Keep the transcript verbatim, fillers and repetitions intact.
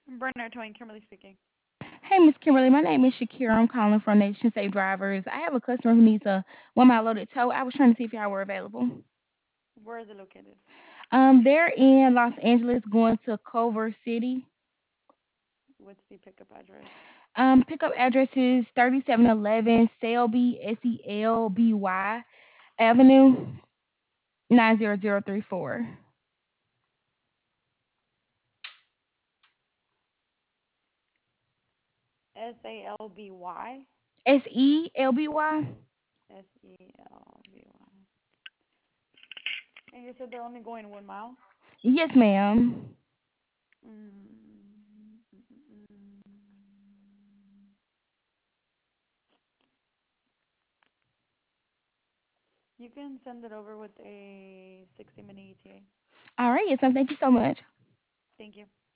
Bernard Twain, Kimberly speaking. Hey, Miss Kimberly, my name is Shakira. I'm calling from Nation Safe Drivers. I have a customer who needs a one mile loaded tow. I was trying to see if y'all were available. Where is it located? Um, they're in Los Angeles going to Culver City. What's the pickup address? Um, pickup address is thirty-seven eleven Selby, S E L B Y Avenue, nine zero zero three four. S A L B Y? S E L B Y? S E L B Y. And you said they're only going one mile? Yes, ma'am. Mm, mm, mm, mm. You can send it over with a sixty minute E T A. All right, yes, ma'am. Thank you so much. Thank you.